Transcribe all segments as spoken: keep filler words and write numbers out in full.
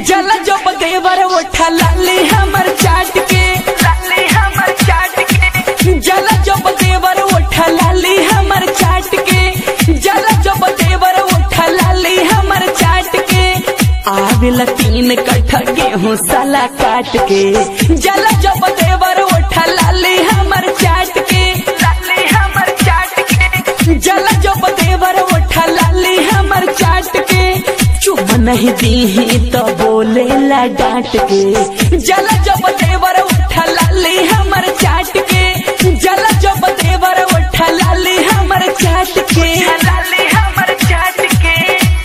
जल जब देवर उठा लाली हमर चाट के लाली हमर चाट के जल जब देवर उठा लाली हमर चाट के जल जब देवर उठा लाली हमर चाट के आवेला तीन कट्ठा गेहूं साला काट के जल जब देवर उठा लाली हमर चाट के लाली हमर चाट के जल जब देवर उठा लाली हमर चाट के चुप नहीं दी तो बोले ला डांट के जल जब देवर उठा लाली हमर चाट के जल जब देवर उठा लाली हमर चाट के लाली हमर चाट के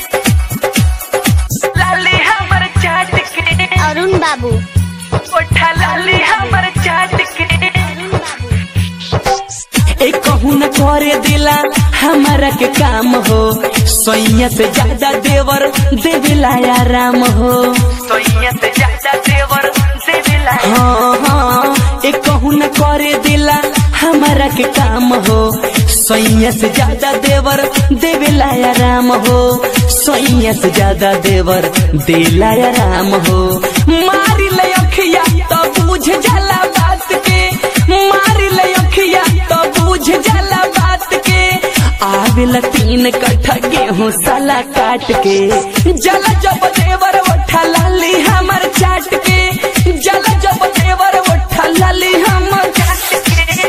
लाली हमर चाट के अरुण बाबू उठा लाली हमर चाट के एक कहूँ न करे दिला हमारा के काम हो सोइया से ज्यादा देवर देविला आराम हो सोइया से ज्यादा देवर देविला हाँ हाँ एक कहूँ न करे दिला हमारा के काम हो सोइया से ज्यादा देवर देविला आराम हो सोइया से ज्यादा देवर देला आराम हो मारी ले अखिया तो बुझ जाला बात के मारी ले अखिया तो बुझ जाला बात के आवेला तीन कट्ठा गेहूं साला काट के जल जब देवर उठा लाली हमर चाट के जल जब देवर उठा लाली हमर चाट के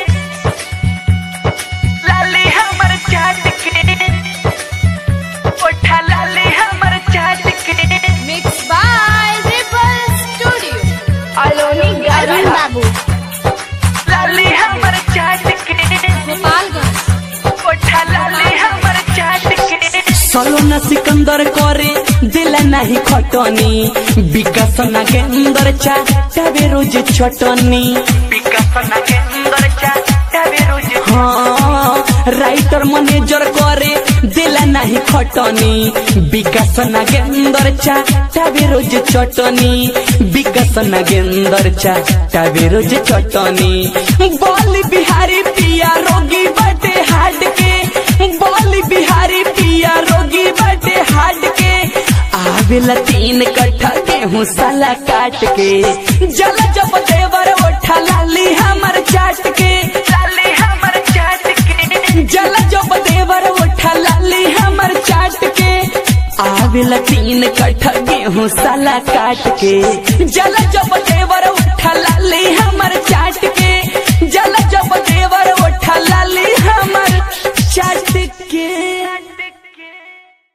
लाली हमर चाट के उठा लाली हमर चाट के mix by Ripple studio Aloni Arun Babu लाली हमर चाट के गोपालगंज उठा लाली हमर चाट के सलो न सिकंदर करे दिल नहीं खटनी विकास नागेंदर चाटावे रोज छटनी विकास नागेंदर चाटावे रोज हाँ राइटर मैनेजर करे दिल नहीं खटनी विकास नागेंदर चाटावे रोज चटनी विकास नागेंदर चाटावे रोज चटनी बोली बिहारी पिया रोगी बटे हाड के बोली बिहारी पिया रोगी बटे हाड के आवेला तीन कट्ठा गेहूं साला काट के जल जब देवर उठा लाली हमर चाट के लाली हमर चाट के जल जब देवर उठा लाली हमर चाट के आवेला तीन कट्ठा गेहूं साला काट के जल जब देवर उठा लाली हमर चाट के जल जब देवर उठा लाली हमर चाट के।